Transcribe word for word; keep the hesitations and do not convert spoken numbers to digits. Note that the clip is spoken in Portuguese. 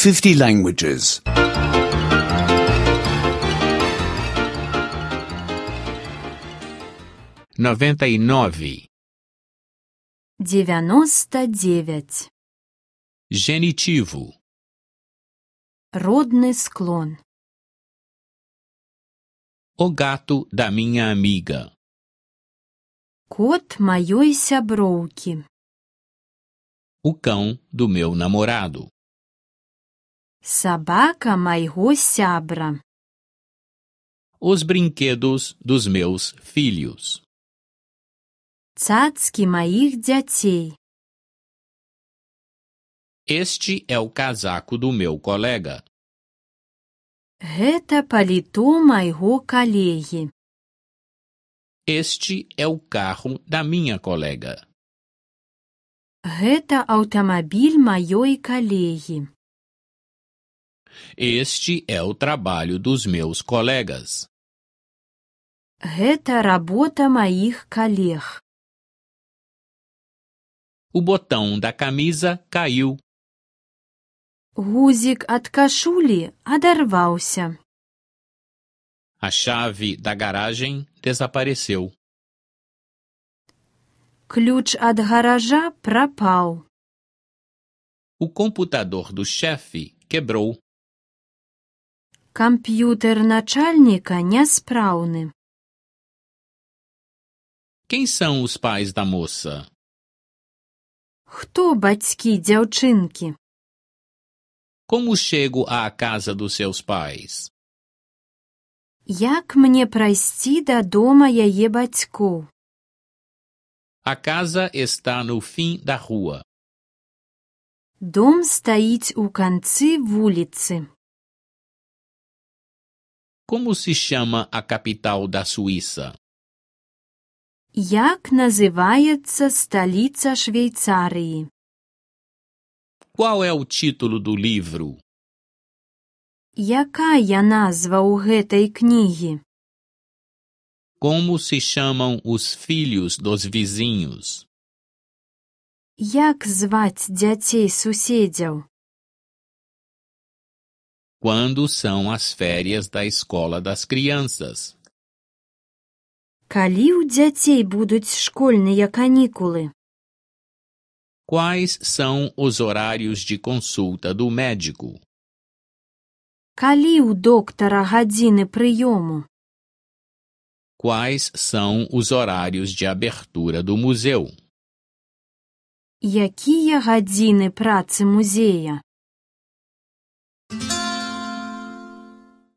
fifty languages. noventa e nove. девяносто девять. Genitivo. Родный склон. O gato da minha amiga. Кот маёй сяброўкі. O cão do meu namorado. Сабака майго сябра. Os brinquedos dos meus filhos. Цацкі маіх дзяцей. Este é o casaco do meu colega. Гэта паліто майго калегі. Este é o carro da minha colega. Гэта аўтамабіль маёй калегі. Este é o trabalho dos meus colegas. Гэта работа маіх калег. O botão da camisa caiu. Гузік ад кашулі адарваўся. A chave da garagem desapareceu. Ключ ад гаража прапаў. O computador do chefe quebrou. Камп'ютер начальніка няспраўны. Quem são os pais da moça? Хто бацькі дзяўчынкі? Como chego à casa dos seus pais? Як мне прайсці да дома яе бацькоў? A casa está no fim da rua. Дом стаіць у канцы вуліцы. Como se chama a capital da Suíça? Як называецца сталіца Швейцарыі? Qual é o título do livro? Якая назва ў гэтай кнігі? Como se chamam os filhos dos vizinhos? Як зваць дзяцей суседзяў? Quando são as férias da escola das crianças? Калі ў дзяцей будуць школьныя канікулы? Quais são os horários de consulta do médico? Калі ў доктара гадзіны прыёму? Quais são os horários de abertura do museu? Якія гадзіны працы музея?